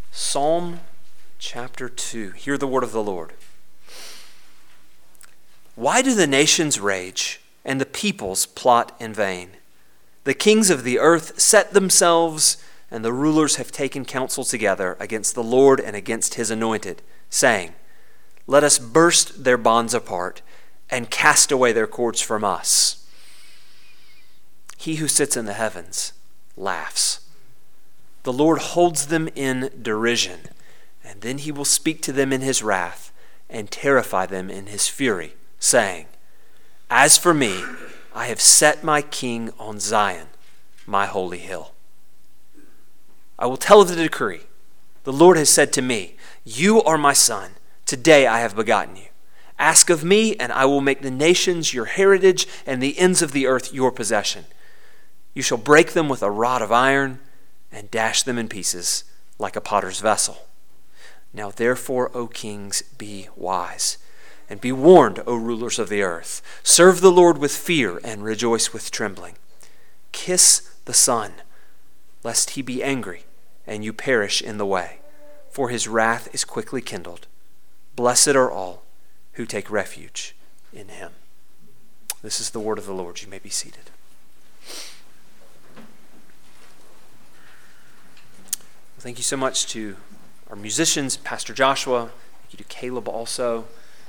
Psalm chapter 2. Hear the word of the Lord. Why do the nations rage and the peoples plot in vain? The kings of the earth set themselves, and the rulers have taken counsel together against the Lord and against his anointed, saying, let us burst their bonds apart and cast away their cords from us. He who sits in the heavens laughs. The Lord holds them in derision, and then he will speak to them in his wrath and terrify them in his fury, saying, as for me, I have set my king on Zion, my holy hill. I will tell of the decree. The Lord has said to me, you are my son. Today I have begotten you. Ask of me, and I will make the nations your heritage and the ends of the earth your possession. You shall break them with a rod of iron and dash them in pieces like a potter's vessel. Now therefore, O kings, be wise, and be warned, O rulers of the earth. Serve the Lord with fear and rejoice with trembling. Kiss the Son, lest he be angry and you perish in the way, for his wrath is quickly kindled. Blessed are all who take refuge in him. This is the word of the Lord. You may be seated. Well, thank you so much to our musicians, Pastor Joshua. Thank you to Caleb also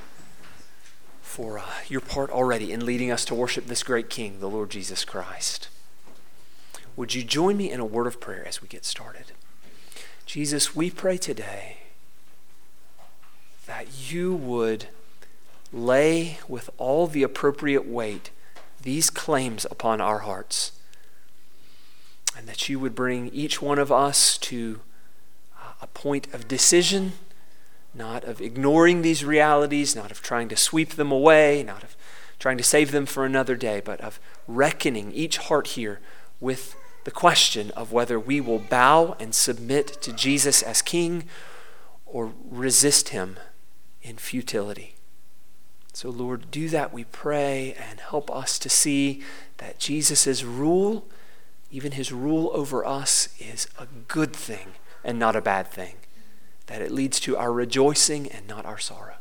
for your part already in leading us to worship this great King, the Lord Jesus Christ. Would you join me in a word of prayer as we get started? Jesus, we pray today that you would lay with all the appropriate weight these claims upon our hearts, and that you would bring each one of us to a point of decision, not of ignoring these realities, not of trying to sweep them away, not of trying to save them for another day, but of reckoning each heart here with the question of whether we will bow and submit to Jesus as King or resist him in futility. So Lord, do that, we pray, and help us to see that Jesus' rule, even his rule over us, is a good thing and not a bad thing, that it leads to our rejoicing and not our sorrow.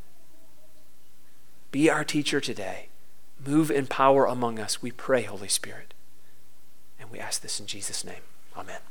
Be our teacher today. Move in power among us, we pray, Holy Spirit. And we ask this in Jesus' name. Amen.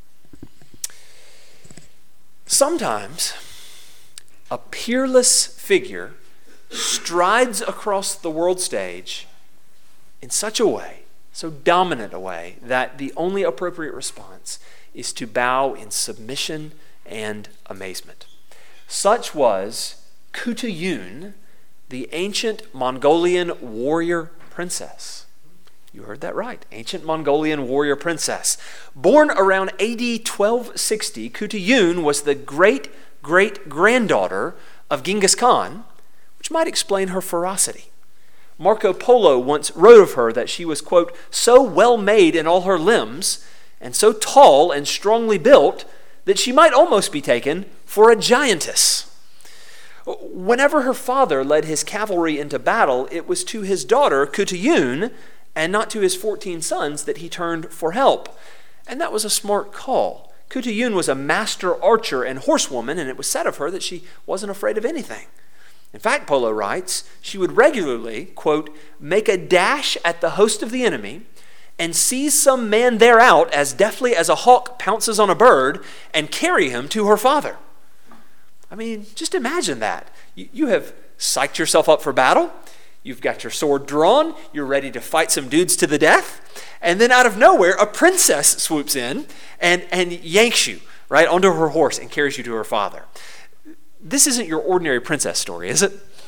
Sometimes a peerless figure strides across the world stage in such a way, so dominant a way, that the only appropriate response is to bow in submission and amazement. Such was Kutuyun, the ancient Mongolian warrior princess. You heard that right, ancient Mongolian warrior princess. Born around AD 1260, Kutuyun was the great-great-granddaughter of Genghis Khan, which might explain her ferocity. Marco Polo once wrote of her that she was, quote, so well made in all her limbs and so tall and strongly built that she might almost be taken for a giantess. Whenever her father led his cavalry into battle, it was to his daughter, Kutuyun, and not to his 14 sons that he turned for help. And that was a smart call. Kutuyun was a master archer and horsewoman, and it was said of her that she wasn't afraid of anything. In fact, Polo writes, she would regularly, quote, make a dash at the host of the enemy and seize some man thereout as deftly as a hawk pounces on a bird and carry him to her father. I mean, just imagine that. You have psyched yourself up for battle. You've got your sword drawn. You're ready to fight some dudes to the death. And then out of nowhere, a princess swoops in and yanks you right onto her horse and carries you to her father. This isn't your ordinary princess story, is it?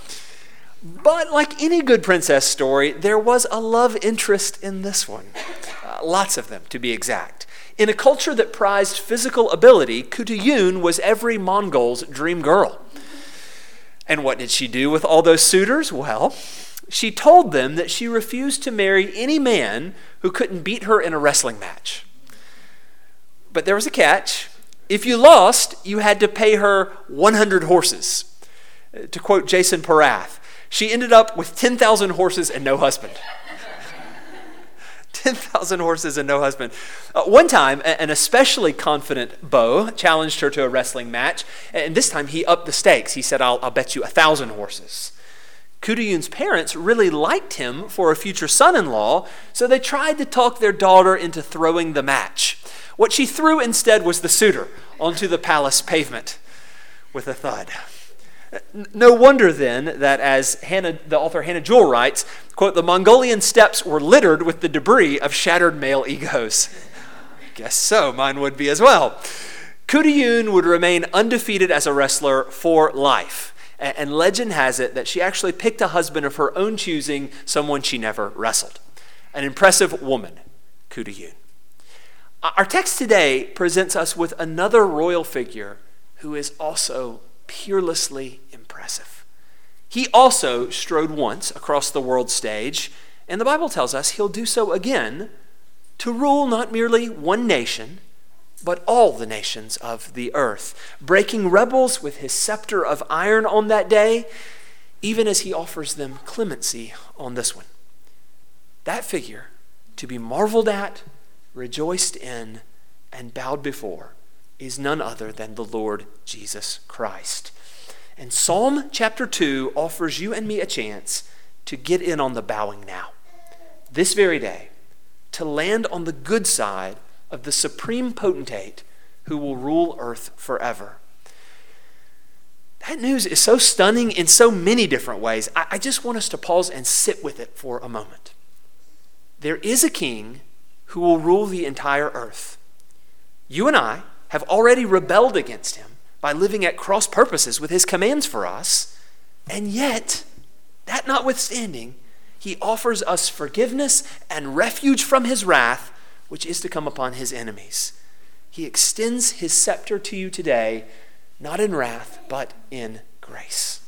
But like any good princess story, there was a love interest in this one. Lots of them, to be exact. In a culture that prized physical ability, Kutuyun was every Mongol's dream girl. And what did she do with all those suitors? Well, she told them that she refused to marry any man who couldn't beat her in a wrestling match. But there was a catch. If you lost, you had to pay her 100 horses. To quote Jason Parath, she ended up with 10,000 horses and no husband. 10,000 horses and no husband. One time, an especially confident beau challenged her to a wrestling match, and this time he upped the stakes. He said, I'll bet you 1,000 horses. Kudayun's parents really liked him for a future son-in-law, so they tried to talk their daughter into throwing the match. What she threw instead was the suitor onto the palace pavement with a thud. No wonder then that, as the author Hannah Jewell writes, quote, the Mongolian steppes were littered with the debris of shattered male egos. Guess so, mine would be as well. Kudayun would remain undefeated as a wrestler for life. And legend has it that she actually picked a husband of her own choosing, someone she never wrestled. An impressive woman, Kudayun. Our text today presents us with another royal figure who is also peerlessly impressive. He also strode once across the world stage, and the Bible tells us he'll do so again to rule not merely one nation, but all the nations of the earth, breaking rebels with his scepter of iron on that day, even as he offers them clemency on this one. That figure, to be marveled at, rejoiced in, and bowed before, is none other than the Lord Jesus Christ. And Psalm chapter 2 offers you and me a chance to get in on the bowing now, this very day, to land on the good side of the supreme potentate who will rule earth forever. That news is so stunning in so many different ways. I just want us to pause and sit with it for a moment. There is a king who will rule the entire earth. You and I have already rebelled against him by living at cross purposes with his commands for us, and yet, that notwithstanding, he offers us forgiveness and refuge from his wrath, which is to come upon his enemies. He extends his scepter to you today, not in wrath, but in grace.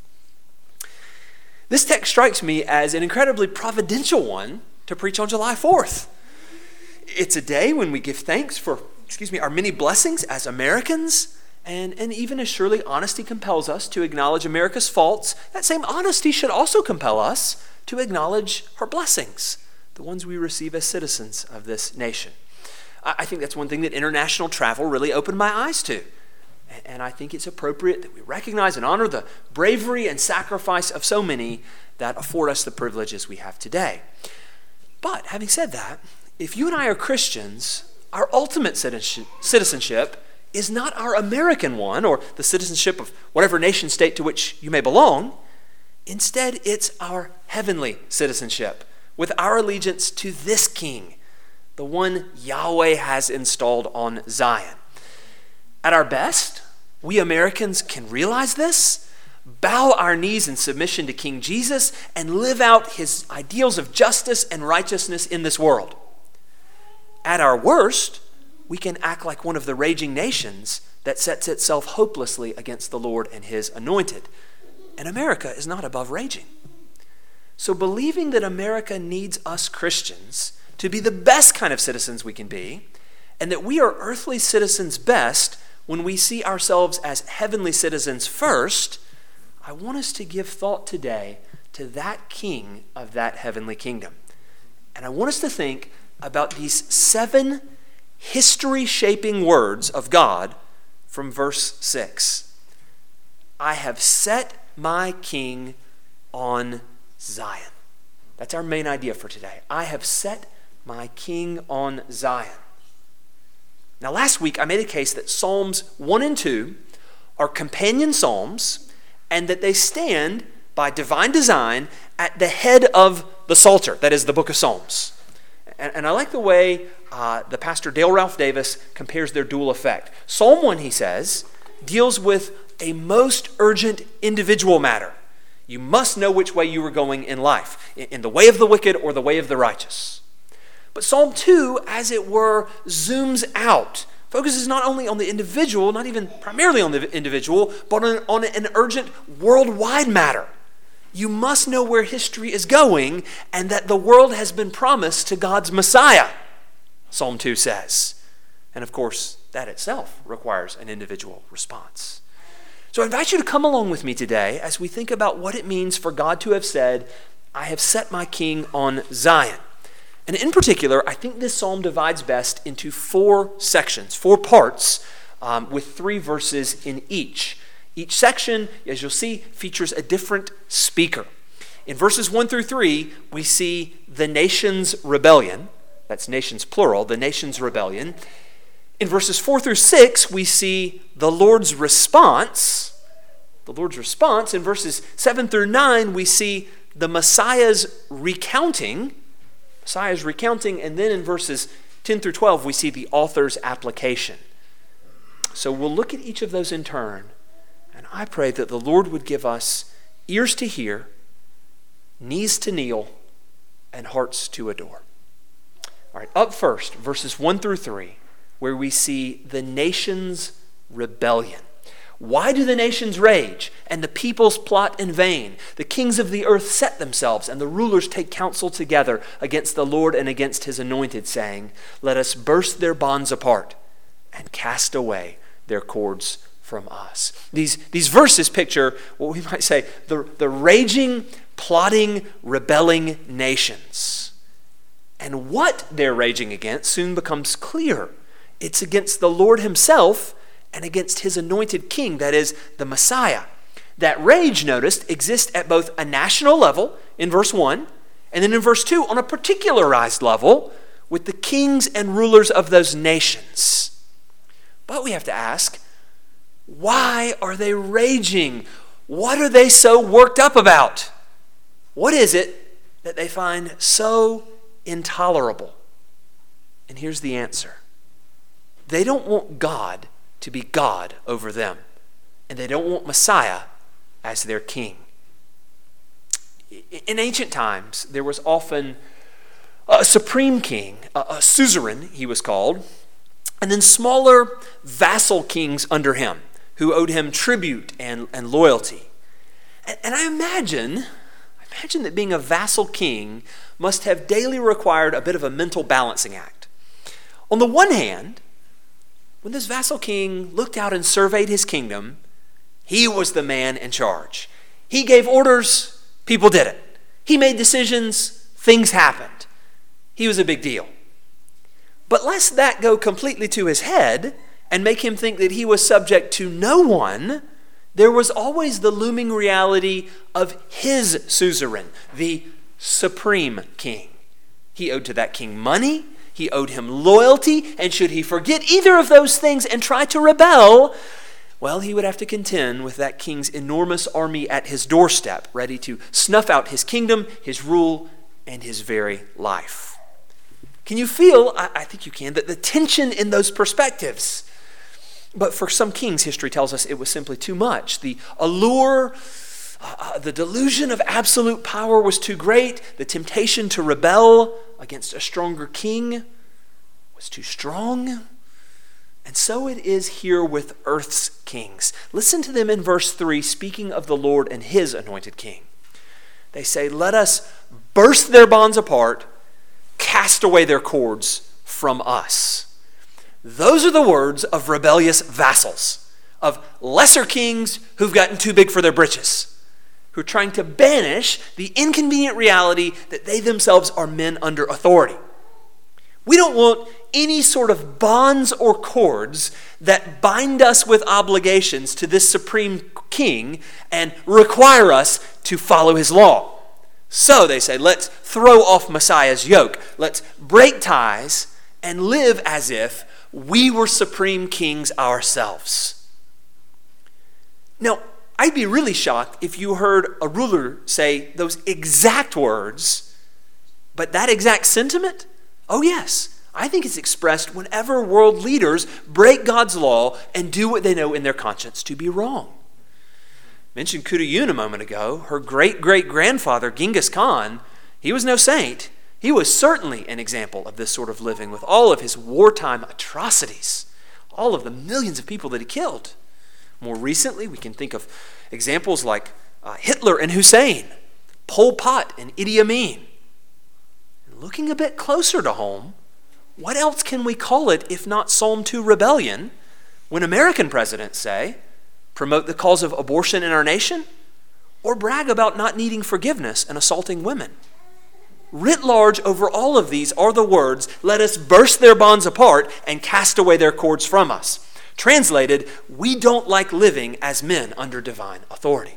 This text strikes me as an incredibly providential one to preach on July 4th. It's a day when we give thanks for our many blessings as Americans, and even as surely honesty compels us to acknowledge America's faults, that same honesty should also compel us to acknowledge her blessings, the ones we receive as citizens of this nation. I think that's one thing that international travel really opened my eyes to. And I think it's appropriate that we recognize and honor the bravery and sacrifice of so many that afford us the privileges we have today. But having said that, if you and I are Christians, our ultimate citizenship is not our American one or the citizenship of whatever nation state to which you may belong. Instead, it's our heavenly citizenship with our allegiance to this King, the one Yahweh has installed on Zion. At our best, we Americans can realize this, bow our knees in submission to King Jesus, and live out his ideals of justice and righteousness in this world. At our worst, we can act like one of the raging nations that sets itself hopelessly against the Lord and his anointed. And America is not above raging. So believing that America needs us Christians to be the best kind of citizens we can be, and that we are earthly citizens best when we see ourselves as heavenly citizens first, I want us to give thought today to that King of that heavenly kingdom. And I want us to think about these 7 history-shaping words of God from verse 6. I have set my King on Zion. That's our main idea for today. I have set my King on Zion. Now, last week I made a case that Psalms 1 and 2 are companion psalms and that they stand by divine design at the head of the Psalter, that is the book of Psalms. And I like the way the pastor Dale Ralph Davis compares their dual effect. Psalm 1, he says, deals with a most urgent individual matter. You must know which way you are going in life, in the way of the wicked or the way of the righteous. But Psalm 2, as it were, zooms out, focuses not only on the individual, not even primarily on the individual, but on an urgent worldwide matter. You must know where history is going and that the world has been promised to God's Messiah, Psalm 2 says. And of course, that itself requires an individual response. So I invite you to come along with me today as we think about what it means for God to have said, I have set my King on Zion. And in particular, I think this psalm divides best into 4 sections, 4 parts, with 3 verses in each. Each section, as you'll see, features a different speaker. In verses 1 through 3, we see the nation's rebellion. That's nations plural, the nation's rebellion. In verses 4 through 6, we see the Lord's response. The Lord's response. In verses 7 through 9, we see the Messiah's recounting. And then in verses 10 through 12, we see the author's application. So we'll look at each of those in turn, and I pray that the Lord would give us ears to hear, knees to kneel, and hearts to adore. All right, up first, verses 1 through 3, where we see the nation's rebellion. Why do the nations rage and the peoples plot in vain? The kings of the earth set themselves, and the rulers take counsel together against the Lord and against his anointed, saying, let us burst their bonds apart and cast away their cords from us. These verses picture what we might say the raging, plotting, rebelling nations. And what they're raging against soon becomes clear. It's against the Lord himself and against his anointed king, that is, the Messiah. That rage, noticed, exists at both a national level, in verse 1, and then in verse 2, on a particularized level, with the kings and rulers of those nations. But we have to ask, why are they raging? What are they so worked up about? What is it that they find so intolerable? And here's the answer. They don't want God to be God over them, and they don't want Messiah as their king. In ancient times, there was often a supreme king, a suzerain he was called, and then smaller vassal kings under him who owed him tribute and loyalty. And I imagine that being a vassal king must have daily required a bit of a mental balancing act. On the one hand, when this vassal king looked out and surveyed his kingdom, he was the man in charge. He gave orders, people did it. He made decisions, things happened. He was a big deal. But lest that go completely to his head and make him think that he was subject to no one, there was always the looming reality of his suzerain, the supreme king. He owed to that king money, he owed him loyalty, and should he forget either of those things and try to rebel, well, he would have to contend with that king's enormous army at his doorstep, ready to snuff out his kingdom, his rule, and his very life. Can you feel, I think you can, that the tension in those perspectives? But for some kings, history tells us it was simply too much. The allure, the delusion of absolute power was too great. The temptation to rebel against a stronger king was too strong. And so it is here with earth's kings. Listen to them in verse 3, speaking of the Lord and his anointed king. They say, let us burst their bonds apart, cast away their cords from us. Those are the words of rebellious vassals, of lesser kings who've gotten too big for their britches, who are trying to banish the inconvenient reality that they themselves are men under authority. We don't want any sort of bonds or cords that bind us with obligations to this supreme king and require us to follow his law. So they say, let's throw off Messiah's yoke. Let's break ties and live as if we were supreme kings ourselves. Now, I'd be really shocked if you heard a ruler say those exact words, but that exact sentiment, oh yes, I think it's expressed whenever world leaders break God's law and do what they know in their conscience to be wrong. I mentioned Kudayun a moment ago. Her great-great-grandfather, Genghis Khan, he was no saint. He was certainly an example of this sort of living with all of his wartime atrocities, all of the millions of people that he killed. More recently, we can think of examples like Hitler and Hussein, Pol Pot and Idi Amin. And looking a bit closer to home, what else can we call it if not Psalm 2 rebellion when American presidents say, promote the cause of abortion in our nation, or brag about not needing forgiveness and assaulting women? writ large over all of these are the words, "Let us burst their bonds apart and cast away their cords from us." Translated, we don't like living as men under divine authority.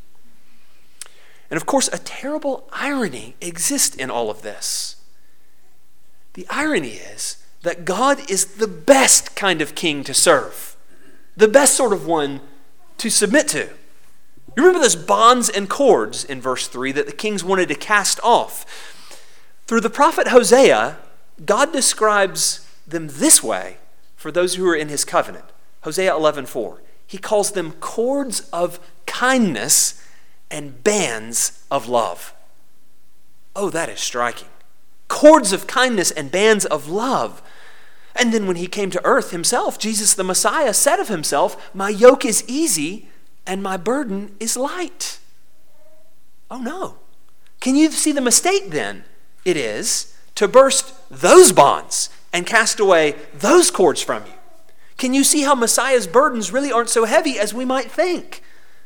And of course, a terrible irony exists in all of this. The irony is that God is the best kind of king to serve, the best sort of one to submit to. You remember those bonds and cords in verse 3 that the kings wanted to cast off. Through the prophet Hosea, God describes them this way for those who are in his covenant. Hosea 11:4. He calls them cords of kindness and bands of love. Oh, that is striking. Cords of kindness and bands of love. And then when he came to earth himself, Jesus the Messiah said of himself, "My yoke is easy and my burden is light." Oh no. Can you see the mistake then? It is to burst those bonds and cast away those cords from you. Can you see how Messiah's burdens really aren't so heavy as we might think?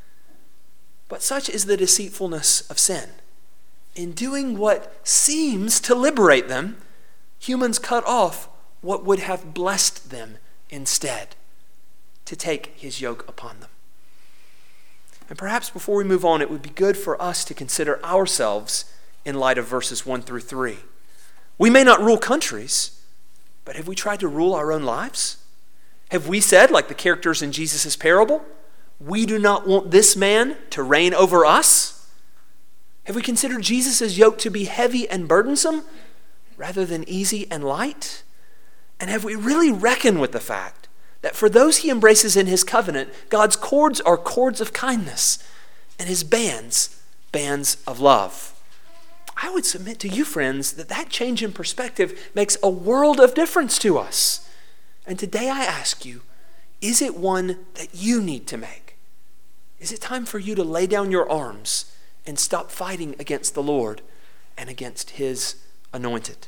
But such is the deceitfulness of sin. In doing what seems to liberate them, humans cut off what would have blessed them instead, to take his yoke upon them. And perhaps before we move on, it would be good for us to consider ourselves in light of verses 1 through 3. We may not rule countries, but have we tried to rule our own lives? Have we said, like the characters in Jesus' parable, we do not want this man to reign over us? Have we considered Jesus' yoke to be heavy and burdensome rather than easy and light? And have we really reckoned with the fact that for those he embraces in his covenant, God's cords are cords of kindness and his bands, bands of love? I would submit to you, friends, that change in perspective makes a world of difference to us. And today I ask you, is it one that you need to make? Is it time for you to lay down your arms and stop fighting against the Lord and against his anointed?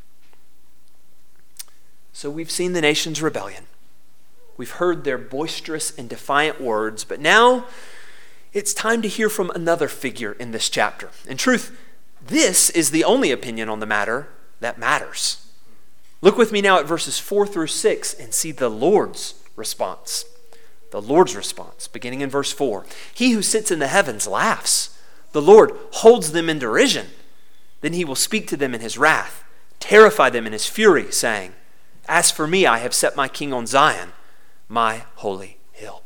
So we've seen the nation's rebellion. We've heard their boisterous and defiant words, but now it's time to hear from another figure in this chapter. In truth, this is the only opinion on the matter that matters. Look with me now at verses 4 through 6 and see the Lord's response. The Lord's response, beginning in verse 4. He who sits in the heavens laughs. The Lord holds them in derision. Then he will speak to them in his wrath, terrify them in his fury, saying, "As for me, I have set my king on Zion, my holy hill."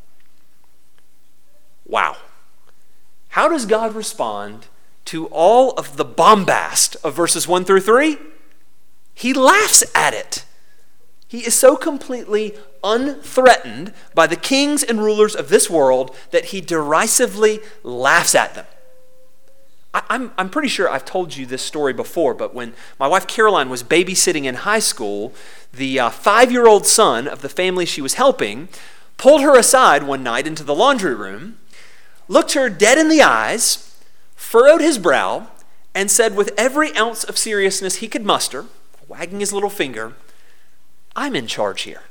Wow. How does God respond to all of the bombast of verses 1 through 3? He laughs at it. He is so completely unthreatened by the kings and rulers of this world that he derisively laughs at them. I'm pretty sure I've told you this story before, but when my wife Caroline was babysitting in high school, the 5-year-old son of the family she was helping pulled her aside one night into the laundry room, looked her dead in the eyes, furrowed his brow, and said with every ounce of seriousness he could muster, wagging his little finger, "I'm in charge here."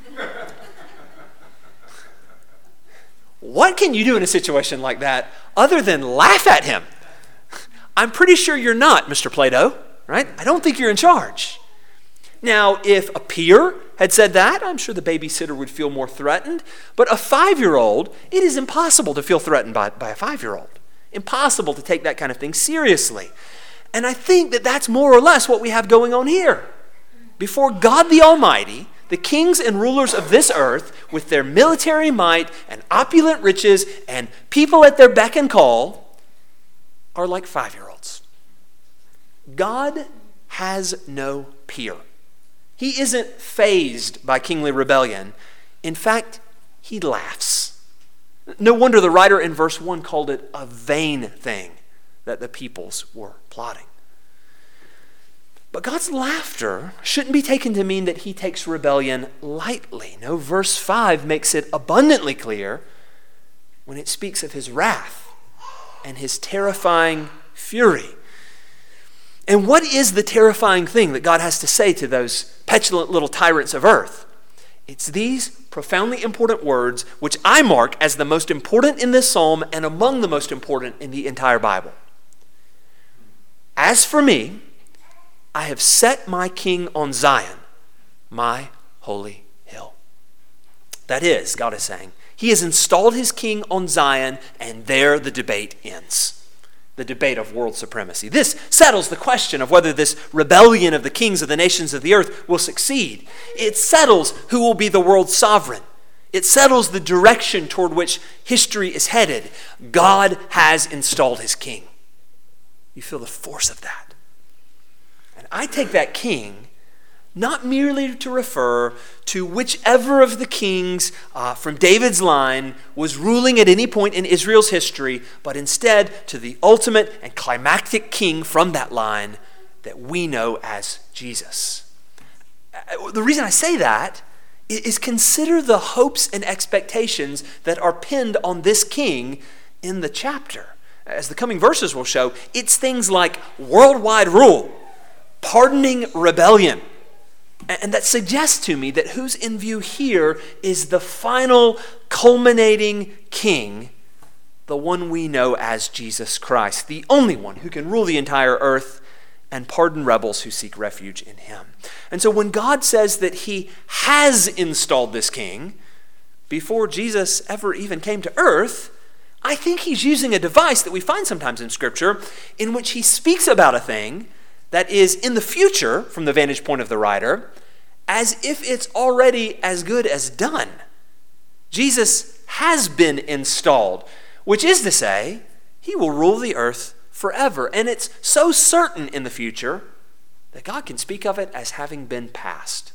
What can you do in a situation like that other than laugh at him? I'm pretty sure you're not, Mr. Plato, right? I don't think you're in charge. Now, if a peer had said that, I'm sure the babysitter would feel more threatened. But a 5-year-old, it is impossible to feel threatened by a 5-year-old. Impossible to take that kind of thing seriously. And I think that that's more or less what we have going on here. Before God the Almighty, the kings and rulers of this earth, with their military might and opulent riches and people at their beck and call, are like 5-year-olds. God has no peer. He isn't fazed by kingly rebellion. In fact, he laughs. No wonder the writer in verse 1 called it a vain thing that the peoples were plotting. But God's laughter shouldn't be taken to mean that he takes rebellion lightly. No, verse 5 makes it abundantly clear when it speaks of his wrath and his terrifying fury. And what is the terrifying thing that God has to say to those petulant little tyrants of earth? It's these profoundly important words, which I mark as the most important in this psalm and among the most important in the entire Bible. "As for me," I have set my king on Zion, my holy hill. That is, God is saying, he has installed his king on Zion, and there the debate ends. The debate of world supremacy. This settles the question of whether this rebellion of the kings of the nations of the earth will succeed. It settles who will be the world's sovereign. It settles the direction toward which history is headed. God has installed his king. You feel the force of that. And I take that king not merely to refer to whichever of the kings from David's line was ruling at any point in Israel's history, but instead to the ultimate and climactic king from that line that we know as Jesus. The reason I say that is consider the hopes and expectations that are pinned on this king in the chapter. As the coming verses will show, it's things like worldwide rule, pardoning rebellion. And that suggests to me that who's in view here is the final culminating king, the one we know as Jesus Christ, the only one who can rule the entire earth and pardon rebels who seek refuge in him. And so when God says that he has installed this king before Jesus ever even came to earth, I think he's using a device that we find sometimes in Scripture in which he speaks about a thing that is in the future, from the vantage point of the writer, as if it's already as good as done. Jesus has been installed, which is to say, he will rule the earth forever. And it's so certain in the future that God can speak of it as having been past.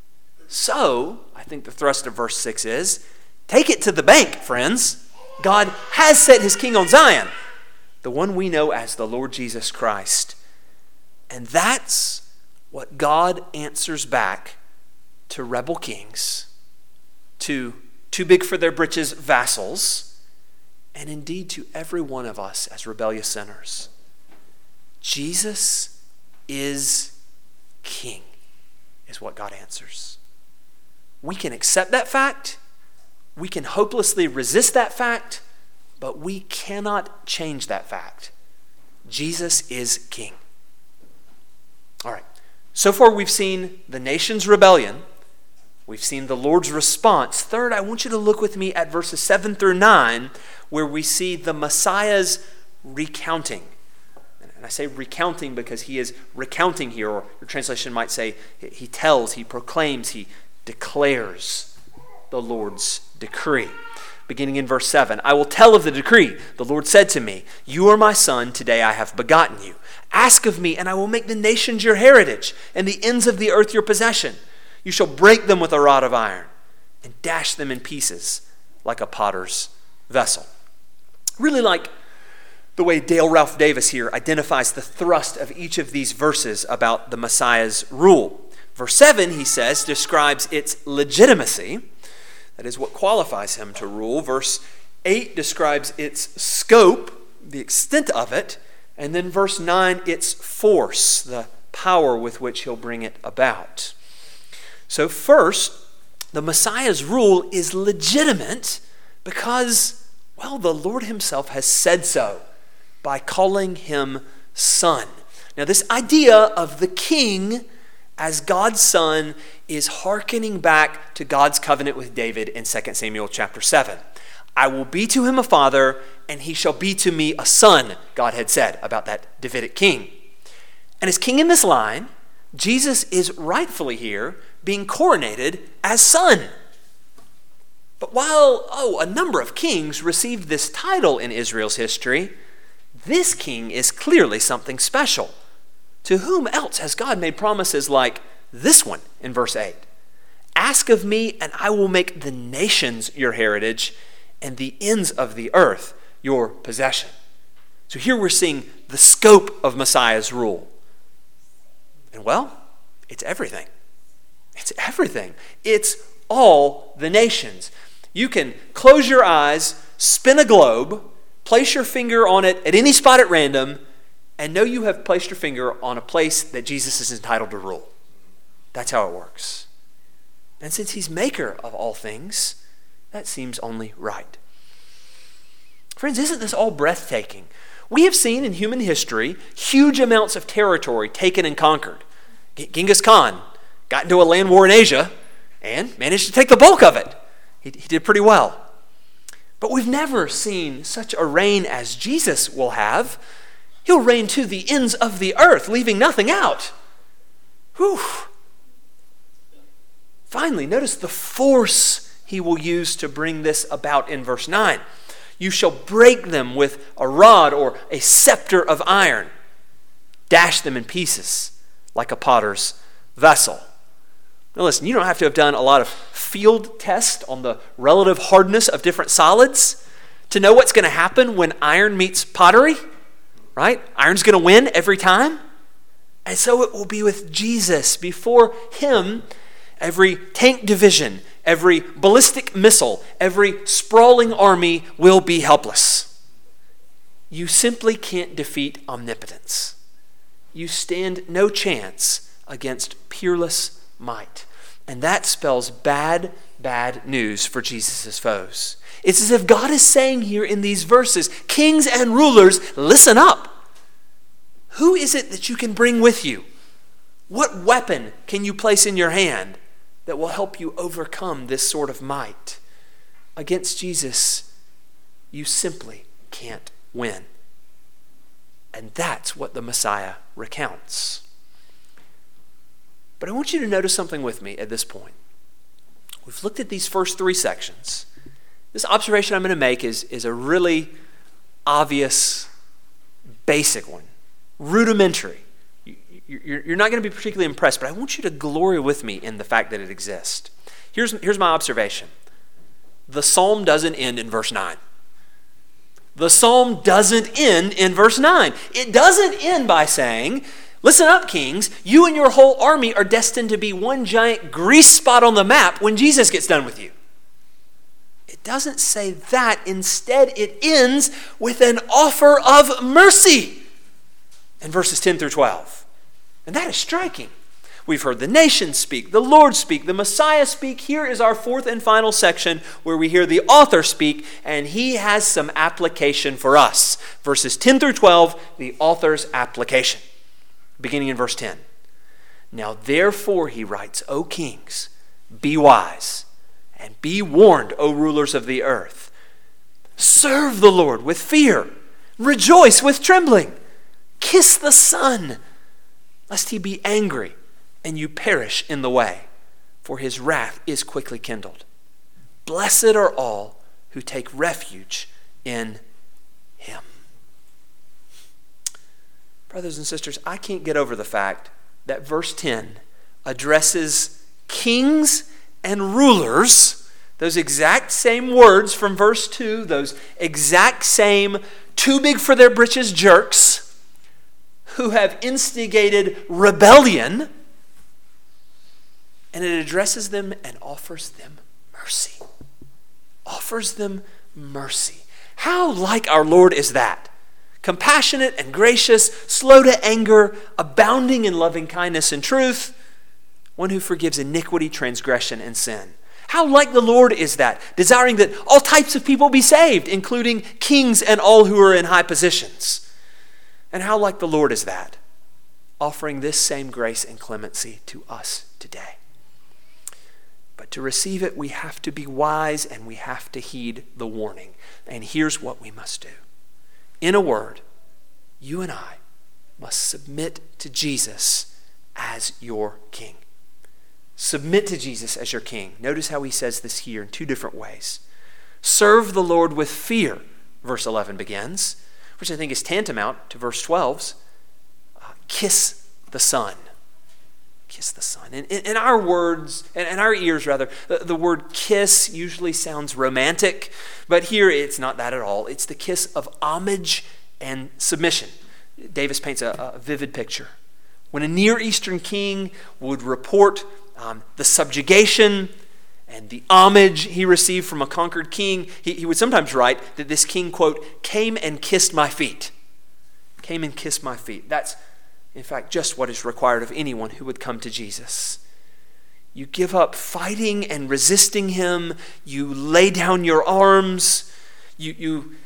So, I think the thrust of verse 6 is, take it to the bank, friends. God has set his king on Zion, the one we know as the Lord Jesus Christ. And that's what God answers back to rebel kings, to too big for their britches vassals, and indeed to every one of us as rebellious sinners. Jesus is king, is what God answers. We can accept that fact, we can hopelessly resist that fact, but we cannot change that fact. Jesus is king. All right, so far we've seen the nation's rebellion. We've seen the Lord's response. Third, I want you to look with me at verses 7 through 9, where we see the Messiah's recounting. And I say recounting because he is recounting here, or your translation might say he tells, he proclaims, he declares the Lord's decree. Beginning in verse 7, I will tell of the decree. The Lord said to me, you are my son, today I have begotten you. Ask of me, and I will make the nations your heritage, and the ends of the earth your possession. You shall break them with a rod of iron, and dash them in pieces like a potter's vessel. Really like the way Dale Ralph Davis here identifies the thrust of each of these verses about the Messiah's rule. Verse 7, he says, describes its legitimacy. That is what qualifies him to rule. Verse 8 describes its scope, the extent of it. And then verse 9, its force, the power with which he'll bring it about. So first, the Messiah's rule is legitimate because, well, the Lord himself has said so by calling him son. Now, this idea of the king as God's son is hearkening back to God's covenant with David in 2 Samuel chapter 7. I will be to him a father, and he shall be to me a son, God had said about that Davidic king. And as king in this line, Jesus is rightfully here being coronated as son. But while, a number of kings received this title in Israel's history, this king is clearly something special. To whom else has God made promises like this one in verse 8? Ask of me, and I will make the nations your heritage, and the ends of the earth your possession. So here we're seeing the scope of Messiah's rule. And well, it's everything. It's everything. It's all the nations. You can close your eyes, spin a globe, place your finger on it at any spot at random, and know you have placed your finger on a place that Jesus is entitled to rule. That's how it works. And since he's maker of all things, that seems only right. Friends, isn't this all breathtaking? We have seen in human history huge amounts of territory taken and conquered. Genghis Khan got into a land war in Asia and managed to take the bulk of it. He did pretty well. But we've never seen such a reign as Jesus will have. He'll reign to the ends of the earth, leaving nothing out. Whew. Finally, notice the force he will use to bring this about in verse 9. You shall break them with a rod or a scepter of iron. Dash them in pieces like a potter's vessel. Now listen, you don't have to have done a lot of field tests on the relative hardness of different solids to know what's going to happen when iron meets pottery, right? Iron's going to win every time. And so it will be with Jesus. Before him, every tank division, every ballistic missile, every sprawling army will be helpless. You simply can't defeat omnipotence. You stand no chance against peerless might. And that spells bad news for Jesus' foes. It's as if God is saying here in these verses, kings and rulers, listen up. Who is it that you can bring with you? What weapon can you place in your hand that will help you overcome this sort of might? Against Jesus, you simply can't win. And that's what the Messiah recounts. But I want you to notice something with me at this point. We've looked at these first three sections. This observation I'm going to make is a really obvious, basic one, rudimentary. You're not going to be particularly impressed, but I want you to glory with me in the fact that it exists. Here's my observation. The psalm doesn't end in verse 9. The psalm doesn't end in verse 9. It doesn't end by saying, listen up, kings, you and your whole army are destined to be one giant grease spot on the map when Jesus gets done with you. It doesn't say that. Instead, it ends with an offer of mercy in verses 10 through 12. And that is striking. We've heard the nation speak, the Lord speak, the Messiah speak. Here is our fourth and final section where we hear the author speak, and he has some application for us. Verses 10 through 12, the author's application. Beginning in verse 10. Now therefore, he writes, O kings, be wise, and be warned, O rulers of the earth. Serve the Lord with fear. Rejoice with trembling. Kiss the Son, lest he be angry and you perish in the way, for his wrath is quickly kindled. Blessed are all who take refuge in him. Brothers and sisters, I can't get over the fact that verse 10 addresses kings and rulers, those exact same words from verse 2, those exact same too big for their britches jerks who have instigated rebellion, and it addresses them and offers them mercy. Offers them mercy. How like our Lord is that? Compassionate and gracious, slow to anger, abounding in loving kindness and truth, one who forgives iniquity, transgression, and sin. How like the Lord is that? Desiring that all types of people be saved, including kings and all who are in high positions. And how like the Lord is that? Offering this same grace and clemency to us today. But to receive it, we have to be wise and we have to heed the warning. And here's what we must do. In a word, you and I must submit to Jesus as your king. Submit to Jesus as your king. Notice how he says this here in two different ways. Serve the Lord with fear, verse 11 begins, which I think is tantamount to verse 12's kiss the Son. Kiss the Son. In our words, in our ears rather, the word kiss usually sounds romantic, but here it's not that at all. It's the kiss of homage and submission. Davis paints a vivid picture. When a Near Eastern king would report the subjugation and the homage he received from a conquered king, he would sometimes write that this king, quote, came and kissed my feet. Came and kissed my feet. That's in fact, just what is required of anyone who would come to Jesus. You give up fighting and resisting him. You lay down your arms. You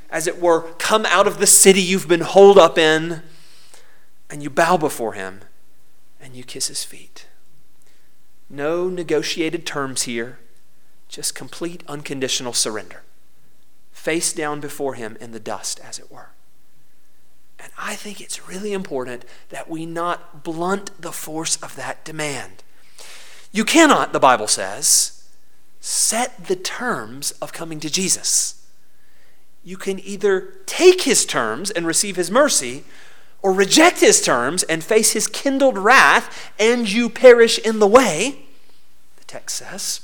as it were, come out of the city you've been holed up in, and you bow before him, and you kiss his feet. No negotiated terms here, just complete unconditional surrender. Face down before him in the dust, as it were. And I think it's really important that we not blunt the force of that demand. You cannot, the Bible says, set the terms of coming to Jesus. You can either take his terms and receive his mercy, or reject his terms and face his kindled wrath, and you perish in the way, the text says.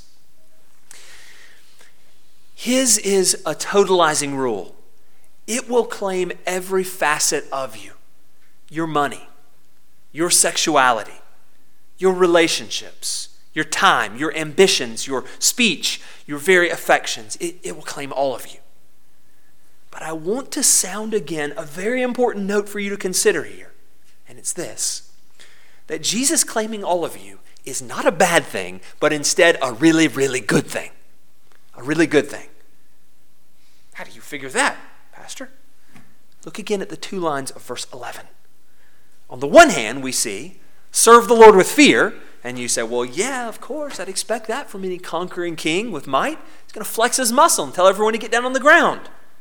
His is a totalizing rule. It will claim every facet of you. Your money, your sexuality, your relationships, your time, your ambitions, your speech, your very affections. It will claim all of you. But I want to sound again a very important note for you to consider here. And it's this: that Jesus claiming all of you is not a bad thing, but instead a really, really good thing. A really good thing. How do you figure that, Pastor? Look again at the 2 lines of verse 11. On the one hand, we see, serve the Lord with fear. And you say, well, yeah, of course, I'd expect that from any conquering king with might. He's going to flex his muscle and tell everyone to get down on the ground.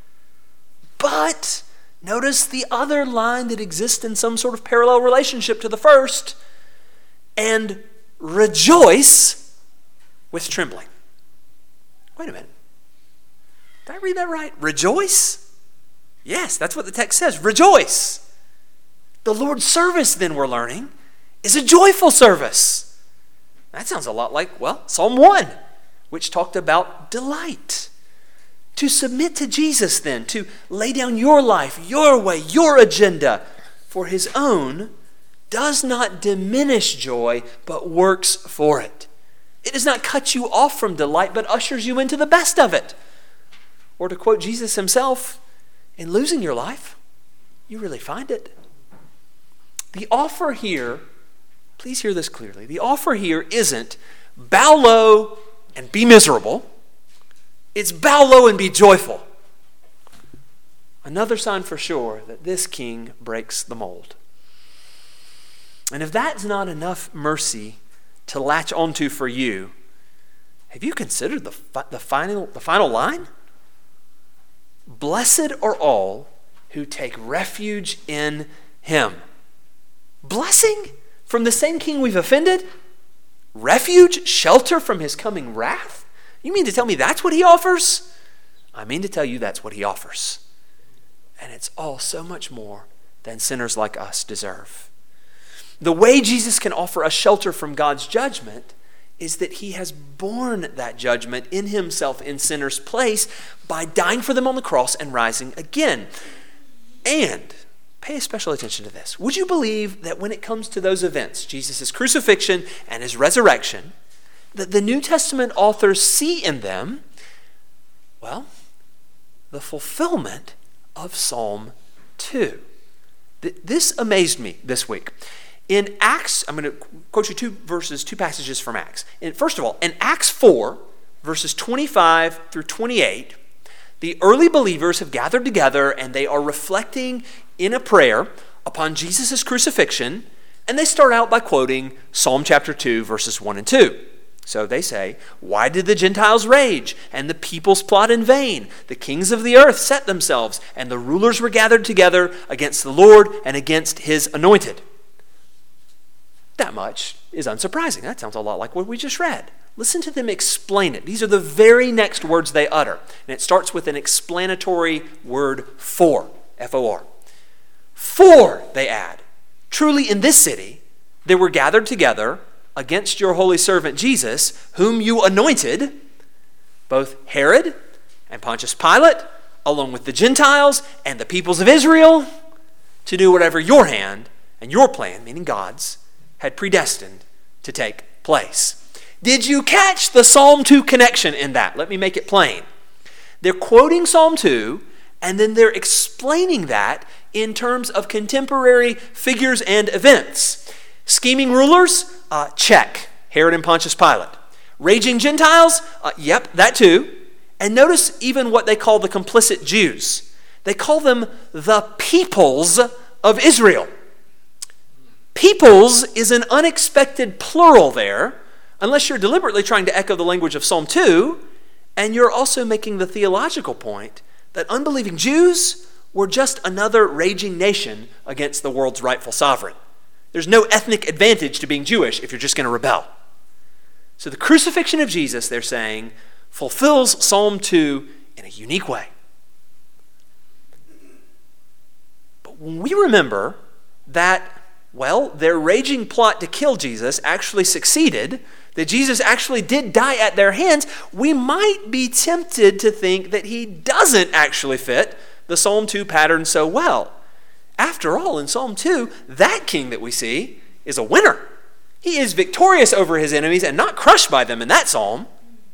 But notice the other line that exists in some sort of parallel relationship to the first. And rejoice with trembling. Wait a minute. Did I read that right? Rejoice? Yes, that's what the text says. Rejoice. The Lord's service, then, we're learning, is a joyful service. That sounds a lot like, well, Psalm 1, which talked about delight. To submit to Jesus, then, to lay down your life, your way, your agenda for his own, does not diminish joy, but works for it. It does not cut you off from delight, but ushers you into the best of it. Or to quote Jesus himself, in losing your life, you really find it. The offer here, please hear this clearly, the offer here isn't bow low and be miserable. It's bow low and be joyful. Another sign for sure that this king breaks the mold. And if that's not enough mercy to latch onto for you, have you considered the final line? Blessed are all who take refuge in him. Blessing from the same king we've offended? Refuge, shelter from his coming wrath? You mean to tell me that's what he offers? I mean to tell you that's what he offers. And it's all so much more than sinners like us deserve. The way Jesus can offer us shelter from God's judgment is that he has borne that judgment in himself in sinners' place by dying for them on the cross and rising again. And pay special attention to this. Would you believe that when it comes to those events, Jesus' crucifixion and his resurrection, that the New Testament authors see in them, well, the fulfillment of Psalm 2. This amazed me this week. In Acts, I'm going to quote you two passages from Acts. First of all, in Acts 4, verses 25 through 28, the early believers have gathered together and they are reflecting in a prayer upon Jesus' crucifixion, and they start out by quoting Psalm chapter 2, verses 1 and 2. So they say, why did the Gentiles rage and the peoples plot in vain? The kings of the earth set themselves, and the rulers were gathered together against the Lord and against his anointed. That much is unsurprising. That sounds a lot like what we just read. Listen to them explain it. These are the very next words they utter. And it starts with an explanatory word for, F-O-R. For, they add, truly in this city they were gathered together against your holy servant Jesus, whom you anointed, both Herod and Pontius Pilate, along with the Gentiles and the peoples of Israel, to do whatever your hand and your plan, meaning God's, had predestined to take place. Did you catch the Psalm 2 connection in that? Let me make it plain. They're quoting Psalm 2, and then they're explaining that in terms of contemporary figures and events. Scheming rulers? Check. Herod and Pontius Pilate. Raging Gentiles? Yep, that too. And notice even what they call the complicit Jews. They call them the peoples of Israel. Peoples is an unexpected plural there, unless you're deliberately trying to echo the language of Psalm 2, and you're also making the theological point that unbelieving Jews were just another raging nation against the world's rightful sovereign. There's no ethnic advantage to being Jewish if you're just going to rebel. So the crucifixion of Jesus, they're saying, fulfills Psalm 2 in a unique way. But when we remember that, well, their raging plot to kill Jesus actually succeeded, that Jesus actually did die at their hands, we might be tempted to think that he doesn't actually fit the Psalm 2 pattern so well. After all, in Psalm 2, that king that we see is a winner. He is victorious over his enemies and not crushed by them in that psalm.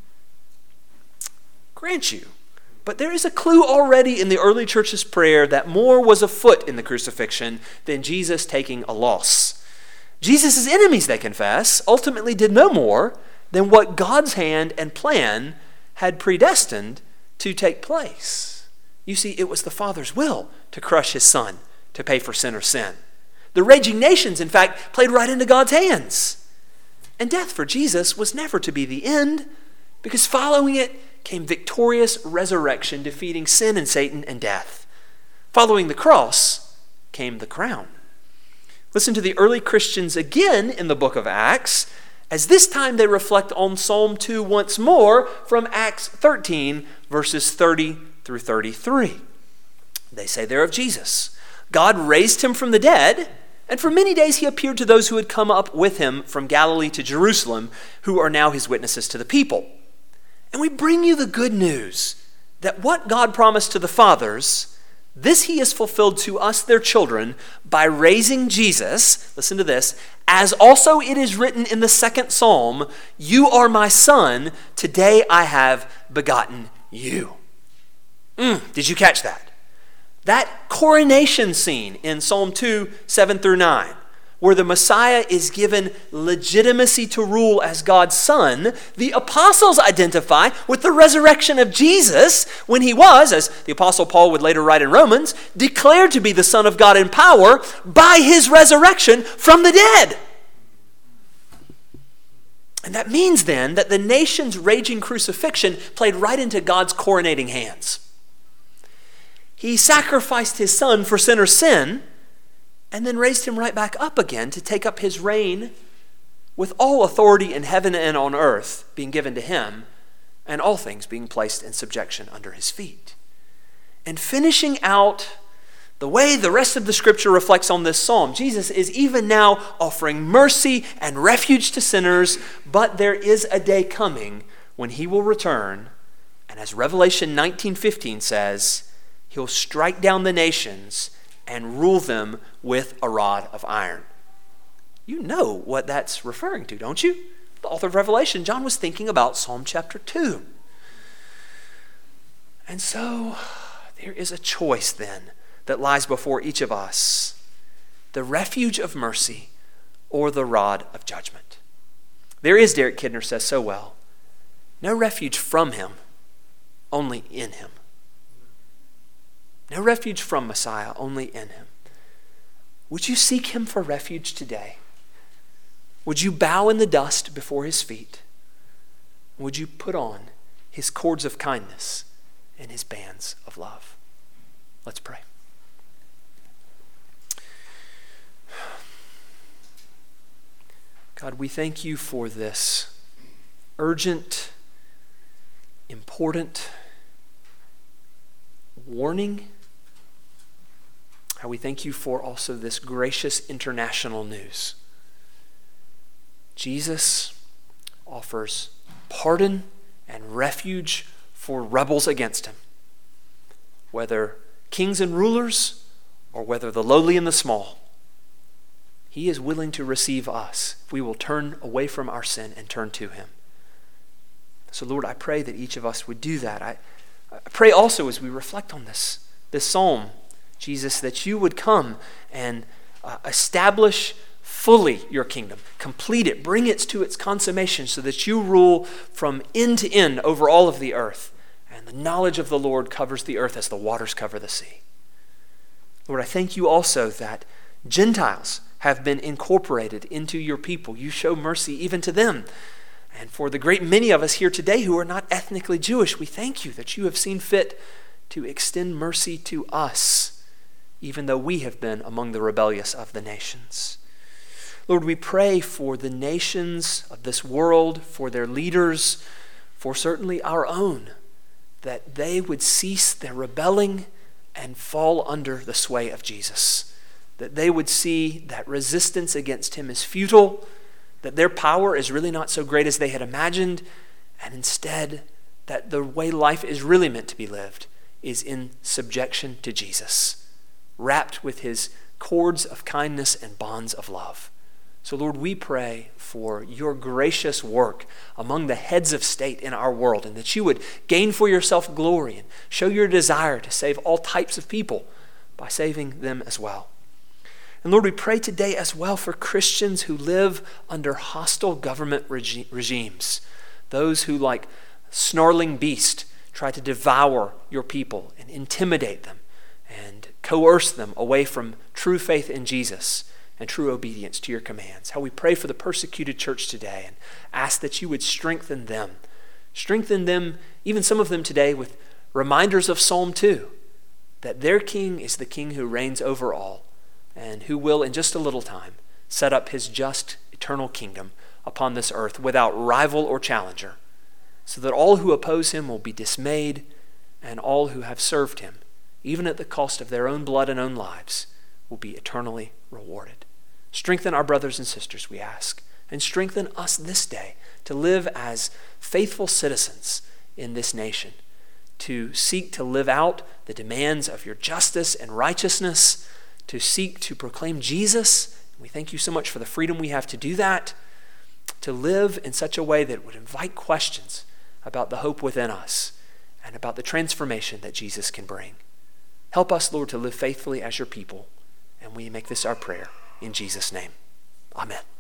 Grant you. But there is a clue already in the early church's prayer that more was afoot in the crucifixion than Jesus taking a loss. Jesus' enemies, they confess, ultimately did no more than what God's hand and plan had predestined to take place. You see, it was the Father's will to crush his Son to pay for sinner's sin. The raging nations, in fact, played right into God's hands. And death for Jesus was never to be the end, because following it came victorious resurrection, defeating sin and Satan and death. Following the cross came the crown. Listen to the early Christians again in the book of Acts, as this time they reflect on Psalm 2 once more from Acts 13, verses 30 through 33. They say there of Jesus, God raised him from the dead, and for many days he appeared to those who had come up with him from Galilee to Jerusalem, who are now his witnesses to the people. And we bring you the good news that what God promised to the fathers, this he has fulfilled to us, their children, by raising Jesus, listen to this, as also it is written in the second psalm, you are my son, today I have begotten you. Did you catch that? That coronation scene in Psalm 2, 7 through 9, where the Messiah is given legitimacy to rule as God's son, the apostles identify with the resurrection of Jesus when he was, as the apostle Paul would later write in Romans, declared to be the Son of God in power by his resurrection from the dead. And that means then that the nation's raging crucifixion played right into God's coronating hands. He sacrificed his son for sinners' sin and then raised him right back up again to take up his reign with all authority in heaven and on earth being given to him and all things being placed in subjection under his feet. And finishing out the way the rest of the scripture reflects on this psalm, Jesus is even now offering mercy and refuge to sinners, but there is a day coming when he will return, and as Revelation 19:15 says, he'll strike down the nations and rule them with a rod of iron. You know what that's referring to, don't you? The author of Revelation, John, was thinking about Psalm chapter 2. And so there is a choice then that lies before each of us: the refuge of mercy or the rod of judgment. There is, Derek Kidner says so well, no refuge from him, only in him. No refuge from Messiah, only in him. Would you seek him for refuge today? Would you bow in the dust before his feet? Would you put on his cords of kindness and his bands of love? Let's pray. God, we thank you for this urgent, important warning. How we thank you for also this gracious international news. Jesus offers pardon and refuge for rebels against him, whether kings and rulers or whether the lowly and the small. He is willing to receive us if we will turn away from our sin and turn to him. So Lord, I pray that each of us would do that. I pray also as we reflect on this psalm, Jesus, that you would come and establish fully your kingdom, complete it, bring it to its consummation so that you rule from end to end over all of the earth, and the knowledge of the Lord covers the earth as the waters cover the sea. Lord, I thank you also that Gentiles have been incorporated into your people. You show mercy even to them. And for the great many of us here today who are not ethnically Jewish, we thank you that you have seen fit to extend mercy to us, even though we have been among the rebellious of the nations. Lord, we pray for the nations of this world, for their leaders, for certainly our own, that they would cease their rebelling and fall under the sway of Jesus, that they would see that resistance against him is futile, that their power is really not so great as they had imagined, and instead that the way life is really meant to be lived is in subjection to Jesus, wrapped with his cords of kindness and bonds of love. So Lord, we pray for your gracious work among the heads of state in our world, and that you would gain for yourself glory and show your desire to save all types of people by saving them as well. And Lord, we pray today as well for Christians who live under hostile government regimes, those who, like snarling beast, try to devour your people and intimidate them and coerce them away from true faith in Jesus and true obedience to your commands. How we pray for the persecuted church today and ask that you would strengthen them, even some of them today, with reminders of Psalm 2, that their king is the king who reigns over all, and who will, in just a little time, set up his just eternal kingdom upon this earth without rival or challenger, so that all who oppose him will be dismayed, and all who have served him, even at the cost of their own blood and own lives, will be eternally rewarded. Strengthen our brothers and sisters, we ask, and strengthen us this day to live as faithful citizens in this nation, to seek to live out the demands of your justice and righteousness, to seek to proclaim Jesus. We thank you so much for the freedom we have to do that, to live in such a way that would invite questions about the hope within us and about the transformation that Jesus can bring. Help us, Lord, to live faithfully as your people, and we make this our prayer in Jesus' name. Amen.